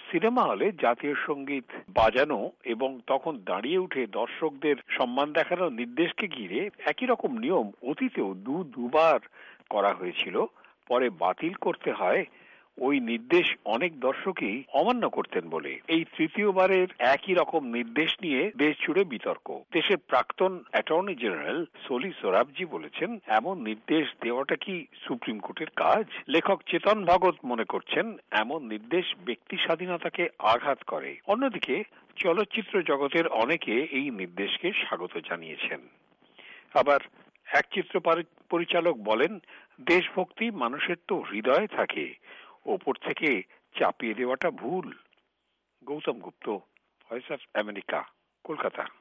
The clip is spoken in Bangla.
সিনেমা হলে জাতীয় সঙ্গীত বাজানো এবং তখন দাঁড়িয়ে উঠে দর্শকদের সম্মান দেখানোর নির্দেশকে ঘিরে একই রকম নিয়ম অতীতেও দুবার করা হয়েছিল, পরে বাতিল করতে হয় ওই নির্দেশ অনেক দর্শকই অমান্য করতেন বলে। এই তৃতীয়বারের একই রকম নির্দেশ নিয়ে দেশ জুড়ে বিতর্ক। দেশের প্রাক্তন অ্যাটর্নি জেনারেল সলি সোরাবজি বলেছেন, এমন নির্দেশ দেওয়াটা কি সুপ্রিম কোর্টের কাজ? লেখক চেতন ভগত মনে করছেন, এমন নির্দেশ ব্যক্তি স্বাধীনতাকে আঘাত করে। অন্যদিকে চলচ্চিত্র জগতের অনেকে এই নির্দেশকে স্বাগত জানিয়েছেন। আবার এক চিত্র পরিচালক বলেন, দেশভক্তি মানুষের তো হৃদয়ে থাকে, ওপর থেকে চাপিয়ে দেওয়াটা ভুল। Gautam Gupta, voice of America, Kolkata.